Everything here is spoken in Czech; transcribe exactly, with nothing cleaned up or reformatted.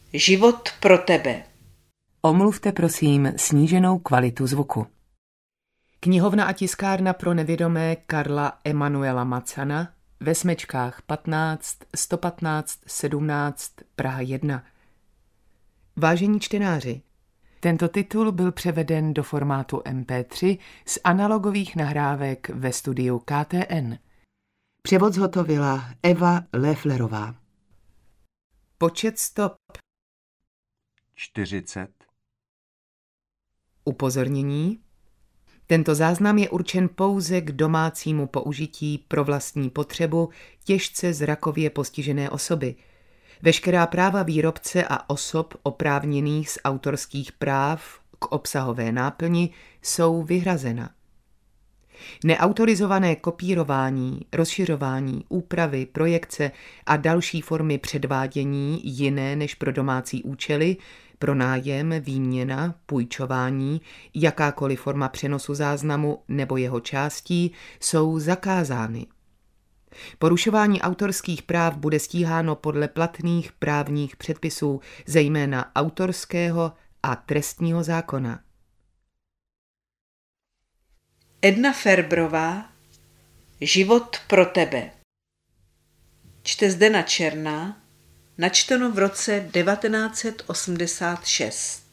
Život pro tebe. Omluvte prosím sníženou kvalitu zvuku. Knihovna a tiskárna pro nevědomé Karla Emanuela Macana ve Smečkách patnáct, sto patnáct, sedmnáct, Praha jedna. Vážení čtenáři, tento titul byl převeden do formátu em pé tři z analogových nahrávek ve studiu K T N. Převod zhotovila Eva Lefflerová. Počet stop čtyřicet. Upozornění. Tento záznam je určen pouze k domácímu použití pro vlastní potřebu těžce zrakově postižené osoby. Veškerá práva výrobce a osob oprávněných z autorských práv k obsahové náplni jsou vyhrazena. Neautorizované kopírování, rozšiřování, úpravy, projekce a další formy předvádění jiné než pro domácí účely, pronájem, výměna, půjčování, jakákoliv forma přenosu záznamu nebo jeho částí jsou zakázány. Porušování autorských práv bude stíháno podle platných právních předpisů, zejména autorského a trestního zákona. Edna Ferbrová. Život pro tebe. Čte Zdena Černá, načteno v roce devatenáct set osmdesát šest.